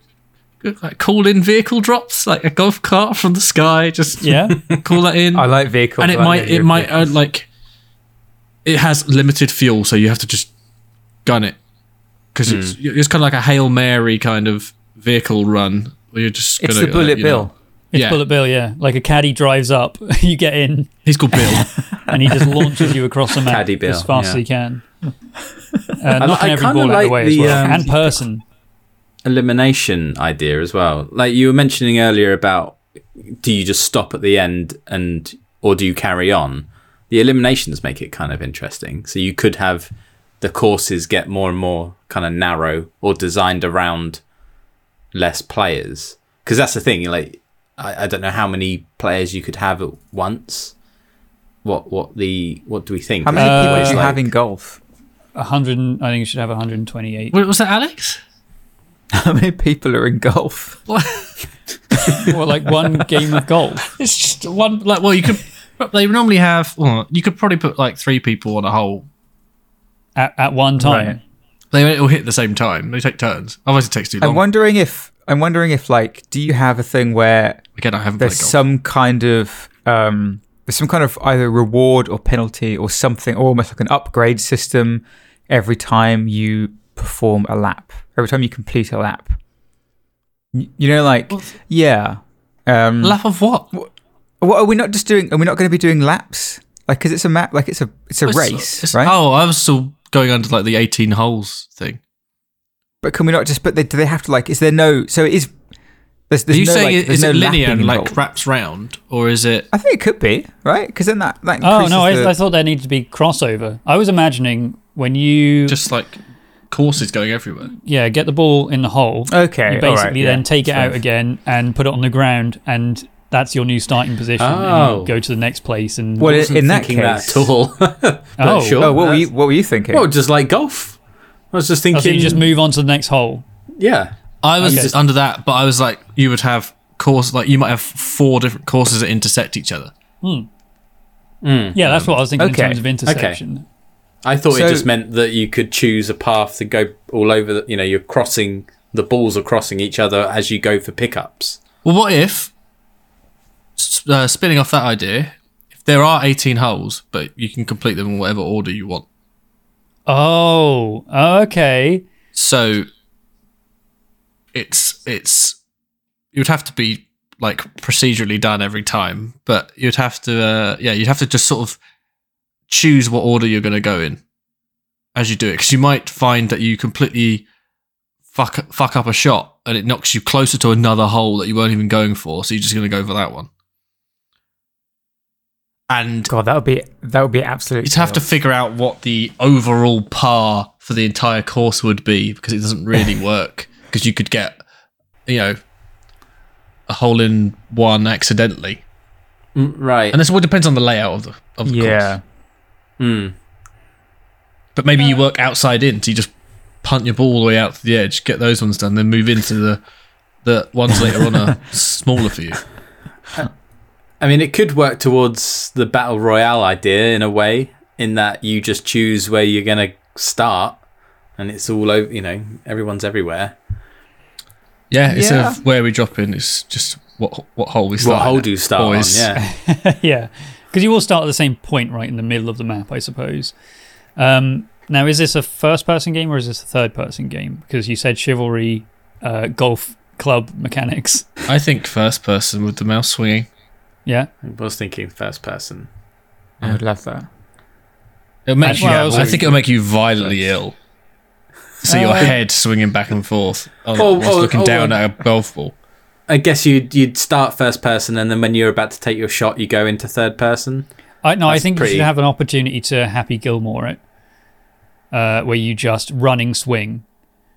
call in vehicle drops, like a golf cart from the sky. Just Yeah. call that in. I like vehicles. And it might like it has limited fuel, so you have to just gun it because it's kind of like a Hail Mary kind of vehicle run where you're just It's gonna, the bullet bill. It's Yeah. Bullet Bill, yeah. Like a caddy drives up, you get in, He's called Bill. and he just launches you across the map Caddy Bill, as fast as yeah. he can. Knocking I every kinda ball out of like the way as the, well. um, And person. elimination idea as well. Like you were mentioning earlier about, do you just stop at the end or do you carry on? The eliminations make it kind of interesting. So you could have the courses get more and more kind of narrow or designed around less players. Because that's the thing. Like I don't know how many players you could have at once. What do we think? How many people It's do you like- have in golf? 100. I think you should have 128. What was that, Alex? How many people are in golf? Or like one game of golf. It's just one. Like, well, you could. They normally have. Well, you could probably put like 3 people on a hole. At one time. Right. They all hit at the same time. They take turns. Otherwise, it takes too long. I'm wondering if like, do you have a thing where Again, I haven't there's played golf. some kind of either reward or penalty or something, or almost like an upgrade system every time you perform a lap, every time you complete a lap. You know, like, yeah. Lap of what? What are we not just doing? Are we not going to be doing laps? Like, because it's a map, like it's a race, right? Oh, I was still going under like the 18 holes thing. But can we not just? But do they have to like? Is there no? So it is. There's Are you no, saying like, there's is no it linear lapping and like involved. wraps round, or is it? I think it could be right because then that Oh, increases no, the- I thought there needed to be crossover. I was imagining when you Just like courses going everywhere. get the ball in the hole, Okay, you basically all right, yeah, then take it fair. out again and put it on the ground, and that's your new starting position. And Oh. you go to the next place. And Well, Wasn't in that thinking case, that at all. But Oh. sure. oh, what that's- were you thinking? Well, just like golf. I was just thinking. so you just move on to the next hole. Yeah. I was Okay. under that, but I was like, you would have like you might have 4 different courses that intersect each other. Yeah, that's what I was thinking okay, in terms of intersection. I thought So- it just meant that you could choose a path to go all over. You're crossing, the balls are crossing each other as you go for pickups. Well, what if, spinning off that idea, if there are 18 holes, but you can complete them in whatever order you want. Oh, okay. So it's you would have to be like procedurally done every time, but you'd have to you'd have to just sort of choose what order you're going to go in as you do it, because you might find that you completely fuck up a shot and it knocks you closer to another hole that you weren't even going for, so you're just going to go for that one. And God, that would be absolutely. you'd have to figure out what the overall par for the entire course would be, because it doesn't really work, because you could get, a hole in one accidentally. Right. And this all depends on the layout of the course. Yeah. But maybe you work outside in, so you just punt your ball all the way out to the edge, get those ones done, then move into the ones later on are smaller for you. I mean, it could work towards the battle royale idea in a way, in that you just choose where you're going to start, and it's all over. Everyone's everywhere. Yeah, instead of where we drop in, it's just what hole we start. What hole at, do you start boys. on? Yeah. Yeah, because you all start at the same point, right in the middle of the map, I suppose. Now, is this a first-person game or is this a third-person game? Because you said chivalry, golf club mechanics. I think first person with the mouse swinging. Yeah. I was thinking first person. I would love that. It'll make you. Well, I think it'll make you violently ill. See your head swinging back and forth, just looking down at a golf ball. I guess you'd start first person, and then when you're about to take your shot, you go into third person. I think you should have an opportunity to Happy Gilmore it, where you just running swing.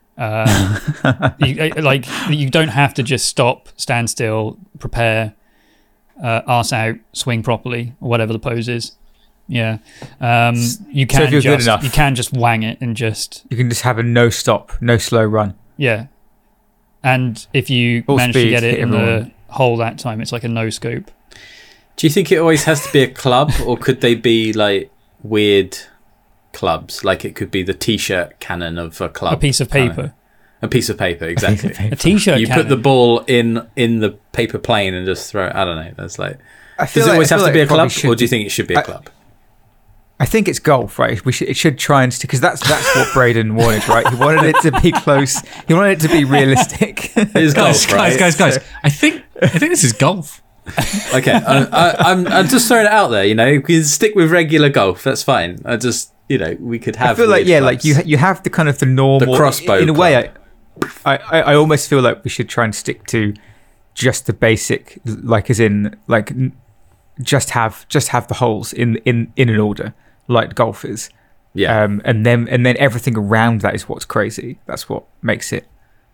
You don't have to just stop, stand still, prepare, arse out, swing properly, or whatever the pose is. Yeah, you can you can just wang it and just. You can just have a no stop, no slow run. Yeah, and if you manage to get it in the hole that time, it's like a no scope. Do you think it always has to be a club, or could they be like weird clubs? Like it could be the T-shirt cannon of a club. A piece of paper. A piece of paper, exactly. A T-shirt You cannon. put the ball in the paper plane and just throw it. I don't know. That's like. Does it always have to be a club, or do you think it should be a club? I think it's golf, right? It should try and because that's what Braden wanted, right? He wanted it to be close. He wanted it to be realistic. It is golf, right? Guys. I think this is golf. Okay, I'm just throwing it out there. We can stick with regular golf. That's fine. We could have. I feel like clubs. Like you have the kind of the normal the crossbow. In a way, I almost feel like we should try and stick to just the basic, like as in like just have the holes in an order. Like golf is, yeah, and then everything around that is what's crazy. That's what makes it.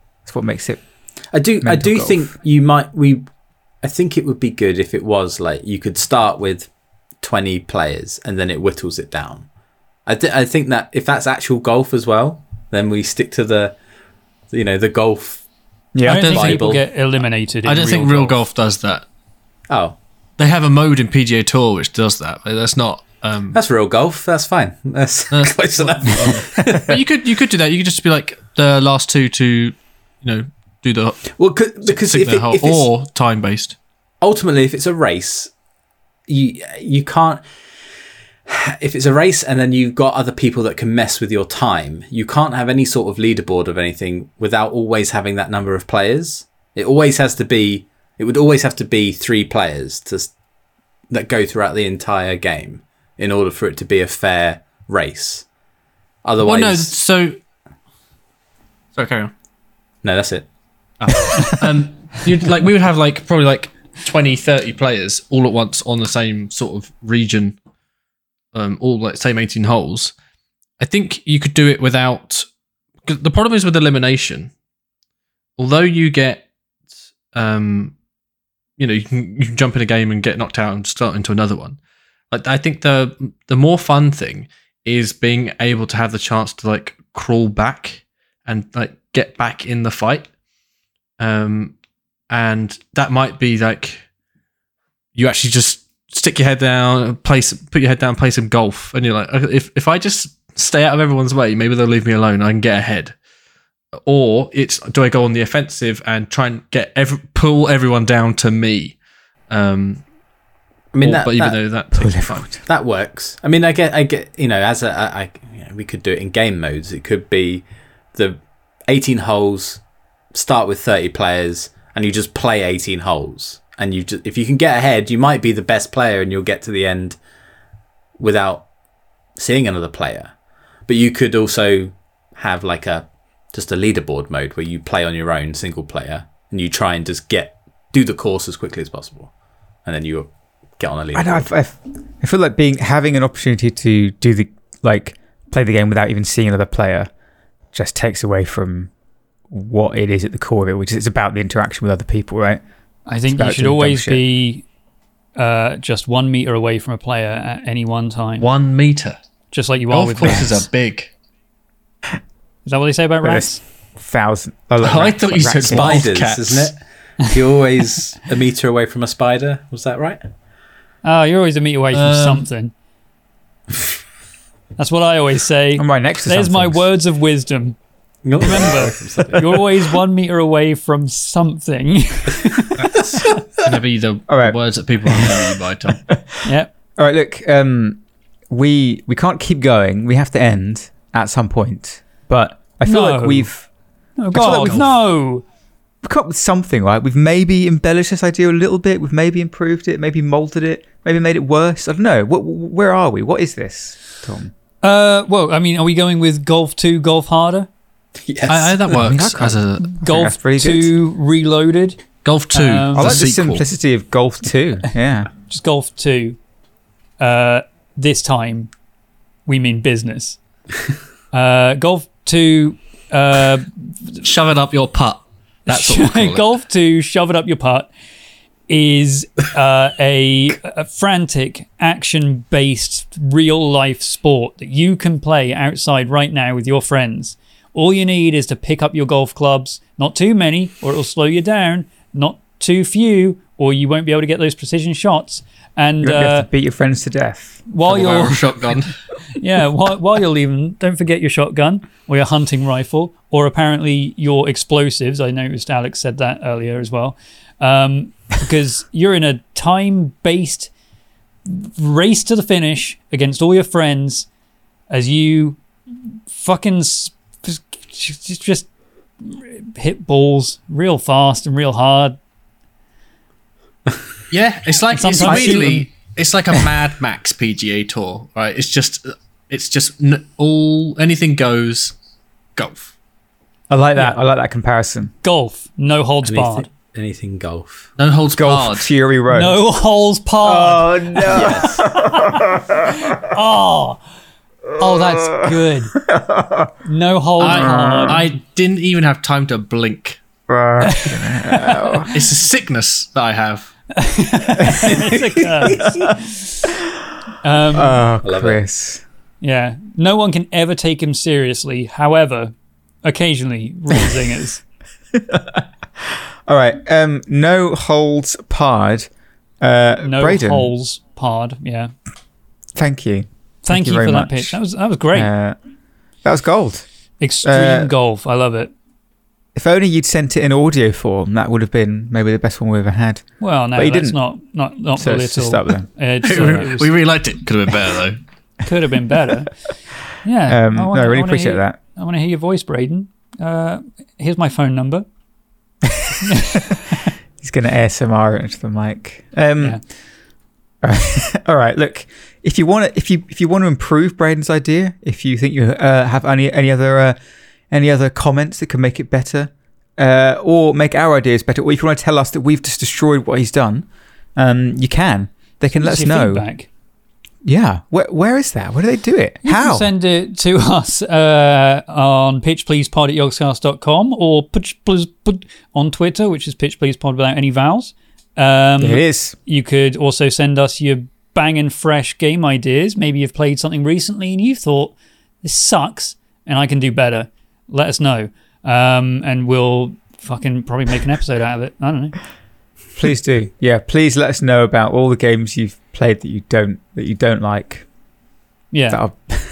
I do golf. think I think it would be good if it was like you could start with 20 players and then it whittles it down. I think that if that's actual golf as well, then we stick to the golf. Yeah, I don't think people get eliminated. I don't think real golf does that. Oh, they have a mode in PGA Tour which does that. But that's not. That's real golf. That's fine. That's close enough. But you could do that. You could just be like the last two to, do the because if it's or time based. Ultimately, if it's a race, you can't. If it's a race and then you've got other people that can mess with your time, you can't have any sort of leaderboard of anything without always having that number of players. It would always have to be 3 players that go throughout the entire game in order for it to be a fair race. Otherwise, sorry, carry on. No, that's it. We would have probably 20, 30 players all at once on the same sort of region, all same 18 holes. I think you could do it without. Cause the problem is with elimination. Although you get, you can jump in a game and get knocked out and start into another one. I think the more fun thing is being able to have the chance to crawl back and get back in the fight. And that might be you actually just stick your head down, put your head down, play some golf, and you're like, if I just stay out of everyone's way, maybe they'll leave me alone. I can get ahead. Or do I go on the offensive and try and pull everyone down to me? That takes time. That works. I mean, I get. We could do it in game modes. It could be the 18 holes. Start with 30 players, and you just play 18 holes. And if you can get ahead, you might be the best player, and you'll get to the end without seeing another player. But you could also have just a leaderboard mode where you play on your own single player, and you try and just do the course as quickly as possible, and then you get on a leaderboard. I feel like having an opportunity to do play the game without even seeing another player just takes away from what it is at the core of it, which is it's about the interaction with other people, right? I think you should always be just 1 meter away from a player at any one time. 1 meter, just like you are with courses are big. Is that what they say about rats? 1,000. I thought you said spiders, cats. Isn't it? You're always a meter away from a spider. Was that right? Oh, you're always a meter away from something. That's what I always say. I'm right next to There's my words of wisdom. Remember, you're always 1 meter away from something. That's going to be the words that people remember you by, Tom. Yep. All right, look, we can't keep going. We have to end at some point. But I feel like we've... Oh, God, we've come up with something, right? We've maybe embellished this idea a little bit. We've maybe improved it, maybe molded it, maybe made it worse. I don't know. Where are we? What is this, Tom? Well, I mean, are we going with Golf 2, Golf Harder? Yes. That works as a Golf 2 Reloaded. Golf 2, I like the sequel. simplicity of Golf 2. Yeah. Just Golf 2. This time, we mean business. Golf 2... Shove it up your putt. That's what we'll call it. Golf 2, shove it up your putt, is a frantic, action-based, real-life sport that you can play outside right now with your friends. All you need is to pick up your golf clubs, not too many, or it'll slow you down, not too few, or you won't be able to get those precision shots. And You won't have to beat your friends to death. while Or you're a shotgun. yeah, while you're leaving, don't forget your shotgun or your hunting rifle or apparently your explosives. I noticed Alex said that earlier as well. Because you're in a time-based race to the finish against all your friends as you fucking just hit balls real fast and real hard. Yeah, it's like it's Sometimes immediately. It's like a Mad Max PGA Tour, right? It's just all anything goes. Golf. I like that. I like that comparison. Golf, no holds barred. Anything golf. No holds Golf barred. Fury Road. No holes barred. Oh no! Oh, that's good. No holes barred. I didn't even have time to blink. It's a sickness that I have. It's a curse. Oh, love Chris. Yeah, no one can ever take him seriously. However, occasionally, real zingers. All right. No holds barred. No Braden, holes barred. Yeah. thank you. Thank you very for that much. pitch. That was great. That was gold. Extreme golf. I love it. If only you'd sent it in audio form, that would have been maybe the best one we ever had. Well, no, But you that's didn't. not So it's just belittle. up there. We really liked it. Could have been better though. Could have been better. Yeah. No, I really appreciate that. I want to hear your voice, Braden. Here's my phone number. He's going to ASMR it into the mic. Yeah. All right. Look, if you want to improve Braden's idea, if you think you have any other comments that can make it better, or make our ideas better, or if you want to tell us that we've just destroyed what he's done, you can. They can let us Your know. feedback. Yeah. Where is that? Where do they do it? You How? can send it to us on pitchpleasepod@yogscast.com or on Twitter, which is pitchpleasepod without any vowels. It is. You could also send us your banging fresh game ideas. Maybe you've played something recently and you thought, this sucks and I can do better. Let us know. And we'll fucking probably make an episode out of it. I don't know. Please do. Yeah, please let us know about all the games you've played that you don't like. Yeah.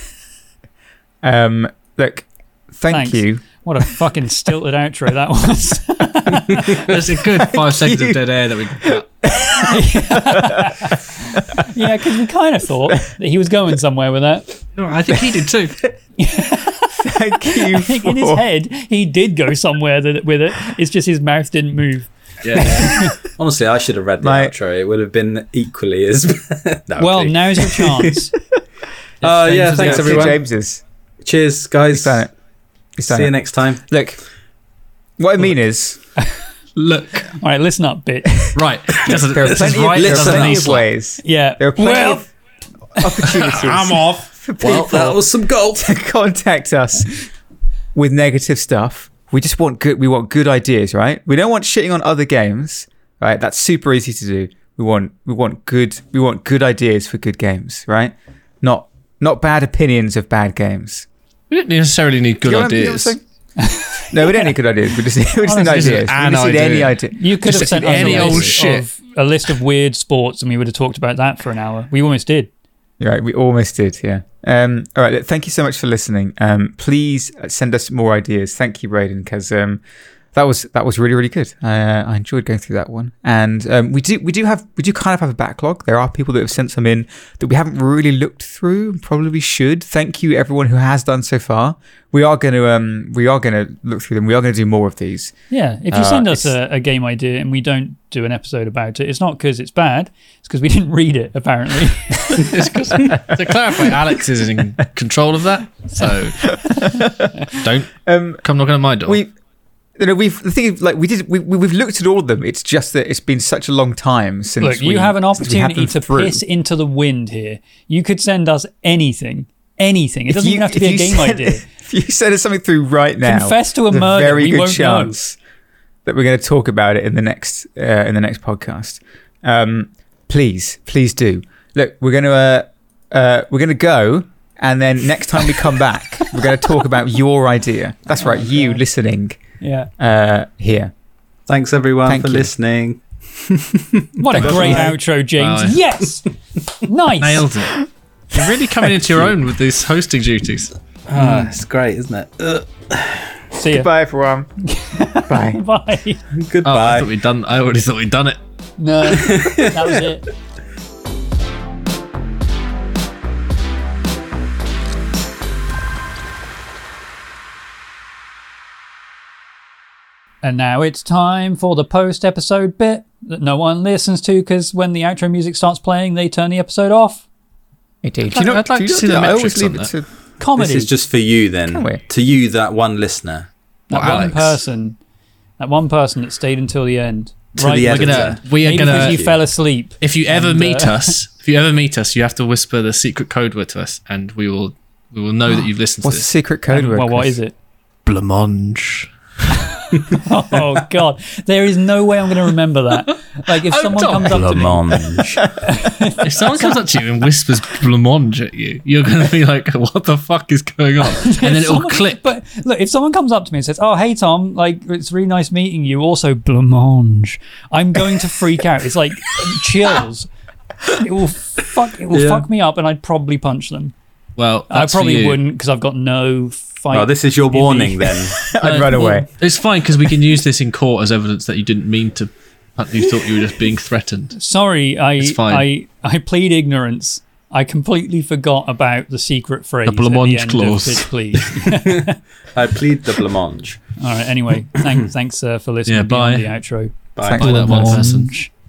Look, thank Thanks. you. What a fucking stilted outro that was. There's a good 5 seconds of dead air that we can cut. Yeah, because we kind of thought that he was going somewhere with that. No, I think he did too. Thank you. I think in his head, he did go somewhere with it. It's just his mouth didn't move. Yeah. Honestly, I should have read the outro. It would have been equally as. No, Well, okay. now's your chance. Yeah, thanks everyone. James's. Cheers, guys. He's done it. He's done See you it. next time. Look, what I mean is, Look. All right, listen up, bitch. Right. there are plenty of ways. Yeah. There are plenty of opportunities. I'm off. For people Well, that was some golf. to contact us with negative stuff. We just want good. We want good ideas, right? We don't want shitting on other games, right? That's super easy to do. We want good ideas for good games, right? Not bad opinions of bad games. We don't necessarily need good You know what I'm ideas. saying? No, we don't need good ideas. We just need Honestly, ideas. We an just need any idea. idea. You could have Just sent us any a old list shit. a list of weird sports and we would have talked about that for an hour. We almost did. Right, we almost did, yeah. All right, thank you so much for listening. Please send us more ideas. Thank you, Braden, because that was really, really good. I enjoyed going through that one, and we do kind of have a backlog. There are people that have sent some in that we haven't really looked through. Probably should. Thank you, everyone who has done so far. We are going to look through them. We are going to do more of these. Yeah, if you send us a game idea and we don't do an episode about it, it's not because it's bad. It's because we didn't read it, apparently. To clarify, Alex is in control of that, so don't come knocking on my door. we've looked at all of them. It's just that it's been such a long time since. Look, you have an opportunity to piss into the wind here. You could send us anything. It doesn't even have to be a game idea. If you send us something through right now, confess to a there's murder. Very we good won't chance that we're going to talk about it in the next podcast. Please do. Look, we're going to go, and then next time we come back, we're going to talk about your idea. That's right, you listening. Yeah. Here. Thanks everyone Thank for you. listening. What a great outro, James. Wow. Yes. Nice. Nailed it. You're really coming into your own with these hosting duties. It's great, isn't it? See ya. Goodbye, everyone. Bye. Bye. Goodbye. I already thought we'd done it. No, that was it. And now it's time for the post-episode bit that no one listens to because when the outro music starts playing, they turn the episode off. Indeed. I'd like to see the I always metrics leave on it to. Comedy. This is just for you Can we? then. To you, that one listener. that Well, one Alex. person. That one person that stayed until the end. To the Right, editor. We are maybe because gonna. you fell asleep. If you ever And, meet us, you have to whisper the secret code word to us, and we will know that you've listened What's to the this. secret code word? Well, what Chris? is it? Blancmange. Oh God, there is no way I'm going to remember that. Like if someone don't. comes up to me, Blancmange. If someone comes up to you and whispers blancmange at you, you're going to be like, "What the fuck is going on?" And then it will Someone- click. But look, if someone comes up to me and says, "Oh, hey Tom, like it's really nice meeting you," also blancmange, I'm going to freak out. It's like chills. It will fuck me up, and I'd probably punch them. Well, I that's for probably you. wouldn't because I've got no fight. Oh, this is your in me. warning then. I'd run away. It's fine because we can use this in court as evidence that you didn't mean to. You thought you were just being threatened. Sorry, It's fine. I plead ignorance. I completely forgot about the secret phrase. The blancmange at the end clause. Of Bitch, please. I plead the blancmange. All right. Anyway, thanks for listening. Yeah, Beyond bye. the outro. Bye. Thanks. By that one person. Blancmange.